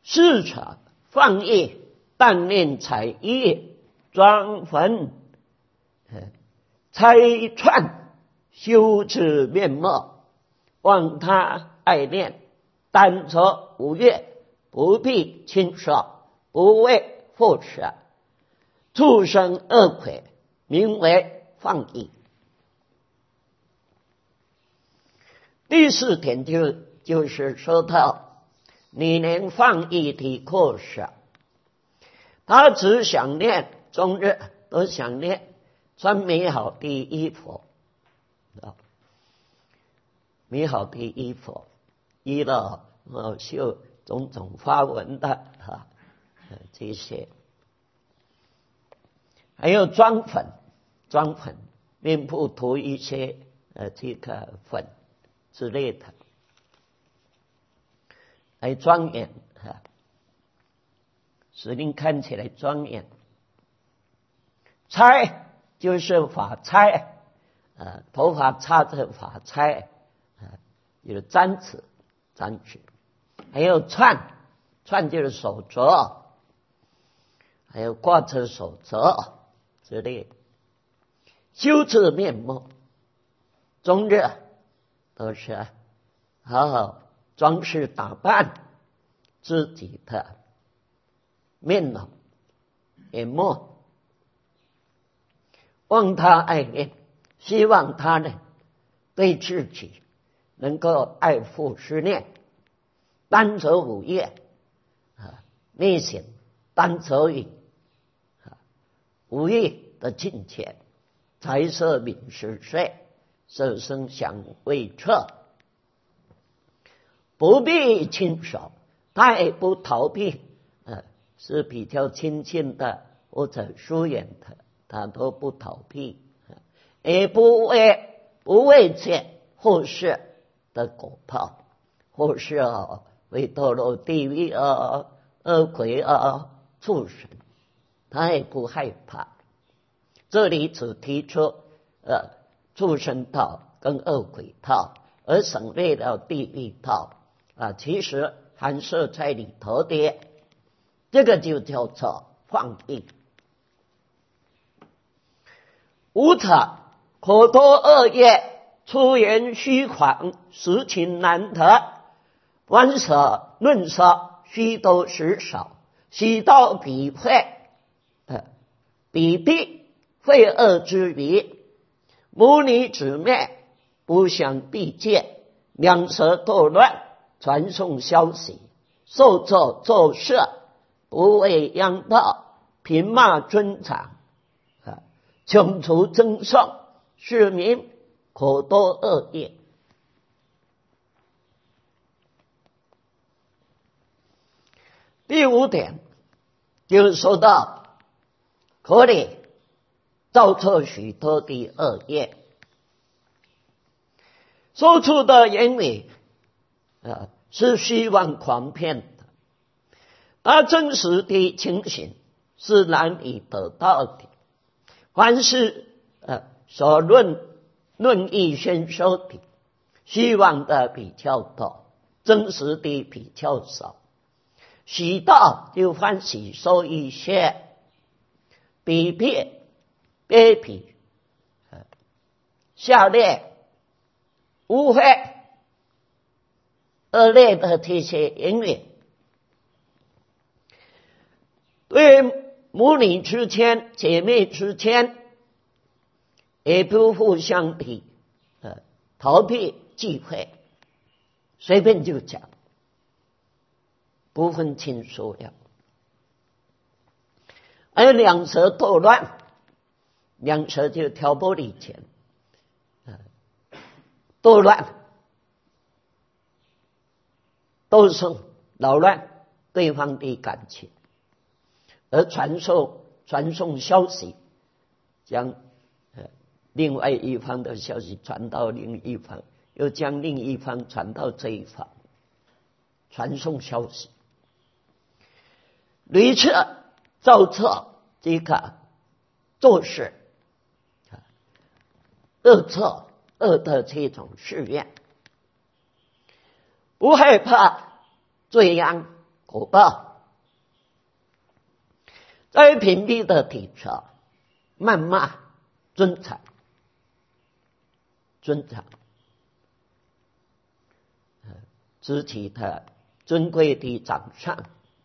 视察放逸，但念才艺，装坟拆串，修持面目，望他爱念，但则无越，不必轻率，不为祸舍，畜生恶鬼，名为放逸。第四点就是说到你连放逸的扩舍，他只想念，终日都想念穿美好的衣服，美好的衣服，衣了绣种种花纹的这些，还有装粉，面部涂一些这个粉之类的，来庄严使您看起来庄严。钗就是发钗，头发插着发钗，有簪子，还有串就是手镯，还有挂着手镯之类。修持面目，终日都是好好装饰打扮自己的面容面目，望他爱念，希望他呢对自己能够爱护思念，单则五业内省，单则语无意的境界，财色名食睡，色声香味触，不必轻手，他也不逃避，是比较亲近的或者疏远的，他都不逃避，也不畏怯后世的果报，后世会堕落地狱恶鬼畜生，他也不害怕。这里只提出畜生道跟恶鬼道，而省略了地狱道其实含摄在里头的，这个就叫做放逸。无常可多恶业，出言虚谎，实情难得，玩舍论舍，虚多实少，喜道比会比弊，会恶之余，母女姊妹不相避戒，两舌斗乱，传送消息，受作作色，不为殃道，贫骂尊长，穷除增寿，是名可多恶业。第五点就是说到可以造作许多的恶业，说出的言语是虚妄诳骗的，而真实的情形是难以得到的。凡是所论议宣说的，虚妄的比较多，真实的比较少。喜道就欢喜说一些，比卑鄙下劣污秽恶劣的这些言语，对母女之间姐妹之间也不互相的逃避忌讳，随便就讲，不分亲疏了。而两舌斗乱，两舌就挑拨离间，斗乱斗生扰乱对方的感情，而传送消息，将另外一方的消息传到另一方，又将另一方传到这一方，传送消息，屡次造作这个做事恶的这种誓愿，不害怕罪殃， 果报，在屏蔽的底下谩骂尊长，自己的尊贵的长上，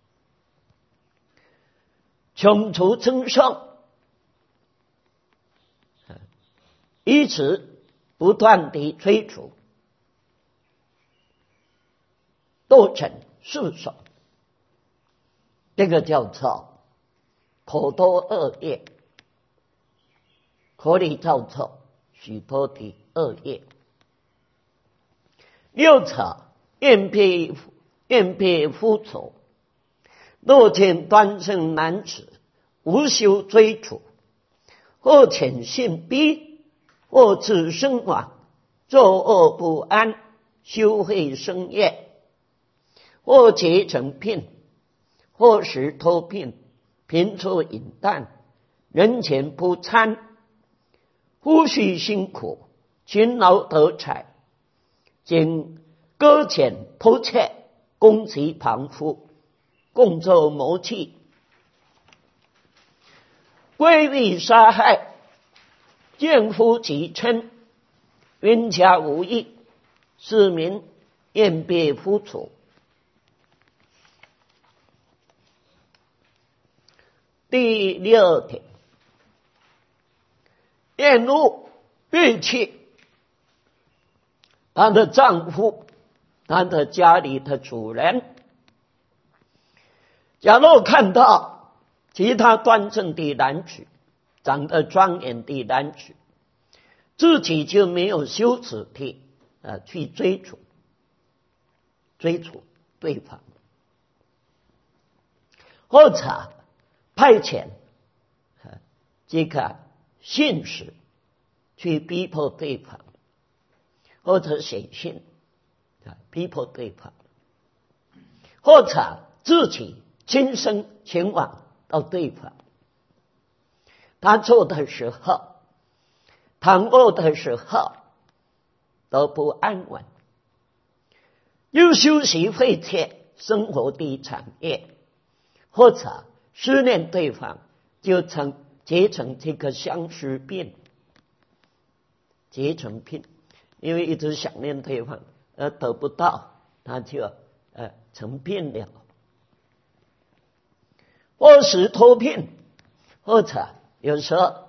穷途增盛，以此不断地追逐，斗争诉讼，这个叫做口多恶业，口里造作许多的恶业。六者厌别夫仇，若见端正男子，无休追逐，或潜性逼，或自身亡，作恶不安，修慧生业，或结成聘，或时偷聘，贫处饮啖，人前不参，夫须辛苦，勤劳得财，经搁浅偷窃，攻其旁夫，共作谋计，规避杀害，见夫己嗔，冤家无义，是民厌别夫仇。第6点，厌恶戾气，她的丈夫，她的家里的主人，假若看到其他端正的男子，长得庄严的男子，自己就没有羞耻的去追逐对方，或者派遣这个信使去逼迫对方，或者写信逼迫对方，或者自己亲身前往到对方。他做的时候，躺卧的时候都不安稳，又休息废弃生活的产业，或者思念对方，就结成这个相思病，结成病，因为一直想念对方而得不到，他就成病了。或是偷骗，或者有时候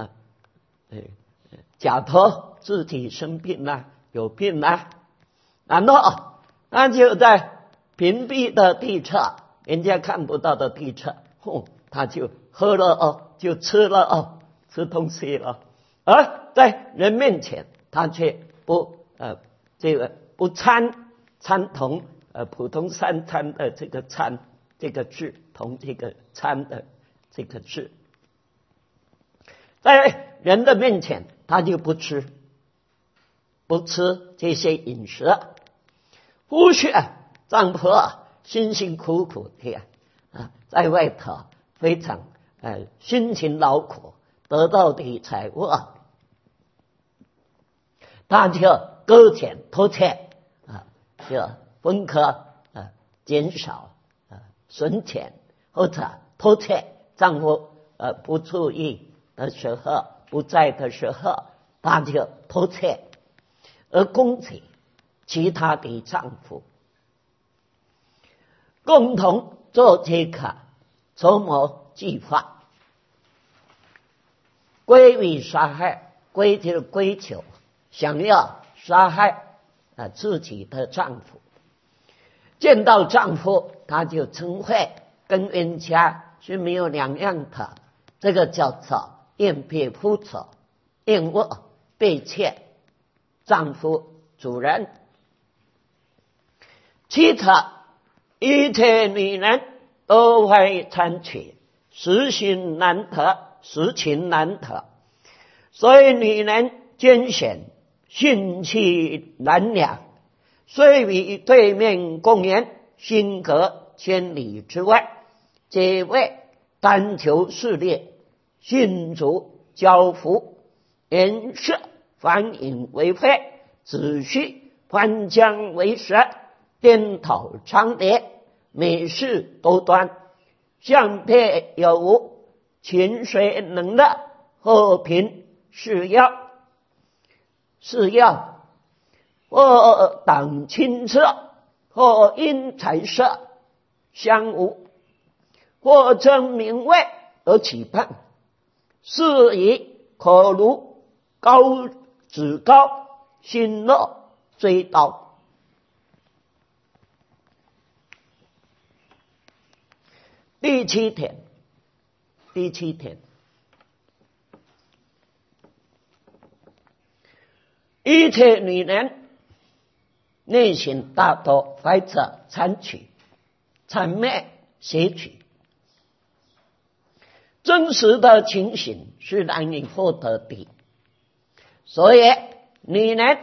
假托自己生病了，有病了，然后他就在屏蔽的地侧，人家看不到的地侧，他就喝了就吃了吃东西了，而在人面前他却不参同普通三餐的这个餐这个字，同这个餐的这个字，在人的面前他就不吃这些饮食。夫婿丈夫辛辛苦苦的在外头非常辛勤劳苦得到的财物，他就搁浅偷窃就分割减少损钱，或者偷窃丈夫不注意的时候，不在的时候，他就偷窃而攻击其他的丈夫，共同做这个筹谋计划，规避杀害，规求想要杀害自己的丈夫，见到丈夫他就嗔恚，跟冤家是没有两样的，这个叫做厌别夫仇，厌恶被窃丈夫主人。其他一切女人都会参取，实情难得，所以女人艰险，性气难量，虽与对面共言，心隔千里之外，皆为单求事业，信足交付，言色反引为非，子虚翻江为蛇，颠倒苍烈， 美事多端，相配有无，情随能乐，和平是要，或党亲色，或因财色相无，或争名位而起叛，是以可如高子高，心乐追刀。第七天，一切女人内心大多怀着谄曲、谄媚、邪曲，真实的情形是难以获得的，所以女人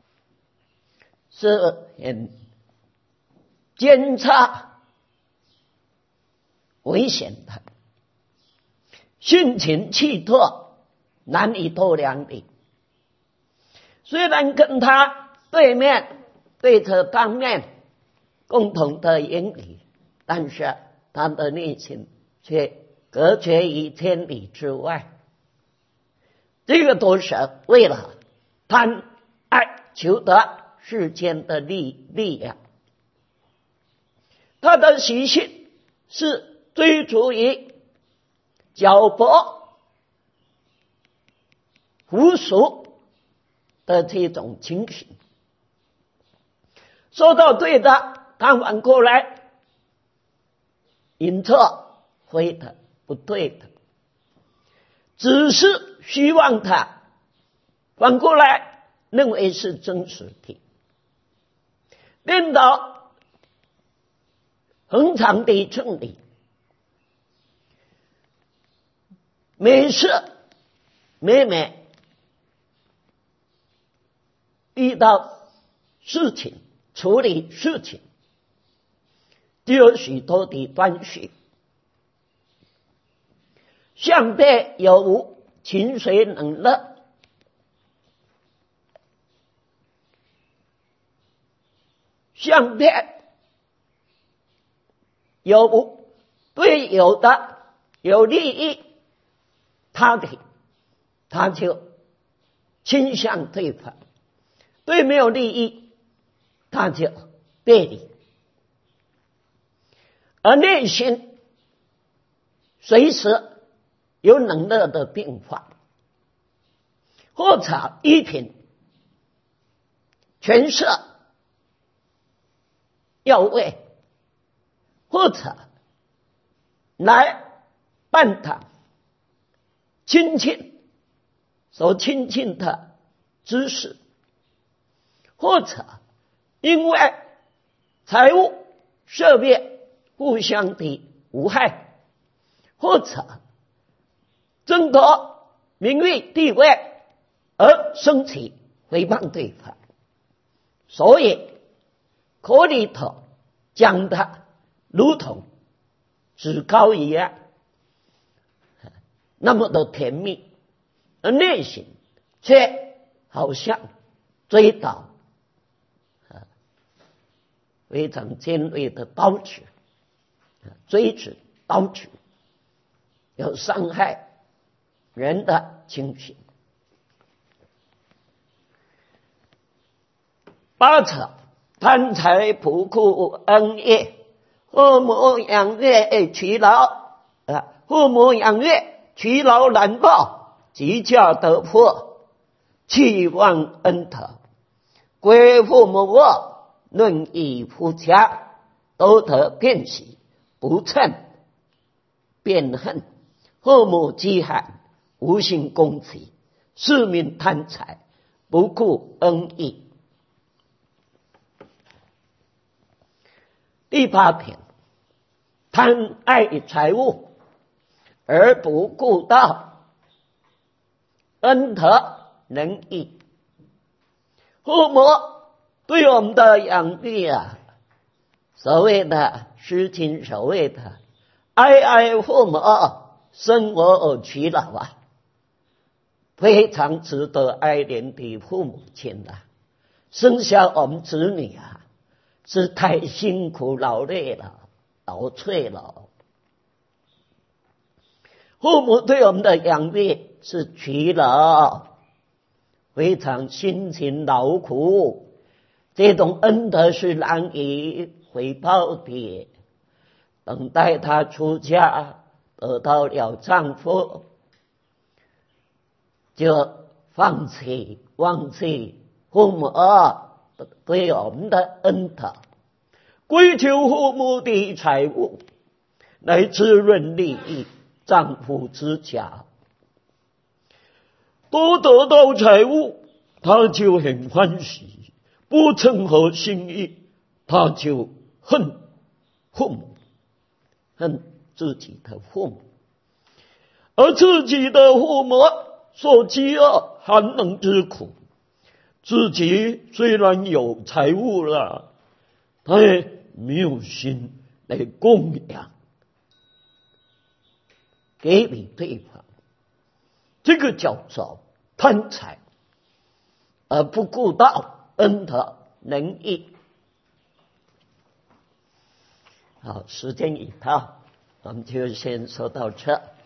是很监察危险的，性情气特难以度量的。虽然跟他对着当面共同的言语，但是他的内心却隔绝于千里之外。这个都是为了贪爱求得世间的力量。他的习性是追逐于狡薄腐俗的这种情形，说到对的，他反过来引错非的，不对的，只是希望他反过来认为是真实的，颠倒恒常的真理。每次每遇到事情，处理事情就有许多的端绪，相配有无，情随能乐。相配有无，对有的有利益他就倾向对方，对没有利益他就背离，而内心随时有能乐的变化，或者依凭权势要位，或者来办他所亲近的知识，或者因为财物社会互相的无害，或者争夺名誉地位而升起诽谤对方，所以口里头讲的如同趾高一样，那么的甜蜜，而内心却好像追到非常尖锐的刀子，锥子刀子，有伤害人的情形。八者贪财仆库恩业，父母养育其劳，父母养育其劳难报，即教得破，期望恩德，归父母恶，论以夫家，都得变喜，不称变恨，父母饥寒，无心攻其，市民贪财，不顾恩义。第八篇，贪爱财物而不顾道，恩德仁义。父母对我们的养育所谓的诗经所谓的爱父母，生我其老非常值得爱怜的父母亲生下我们子女是太辛苦劳累了， 劳瘁了。父母对我们的养育是取了，非常辛勤劳苦，这种恩德是难以回报的。等待她出家，得到了丈夫，就忘记父母对我们的恩德，归求父母的财物来滋润利益丈夫之家。多得到财物，他就很欢喜；不称合心意，他就恨父母，恨自己的父母。而自己的父母受饥饿寒冷之苦，自己虽然有财物了，他也没有心来供养给予对方，这个叫做贪财，而不顾到恩德仁义。好，时间已到，我们就先说到这。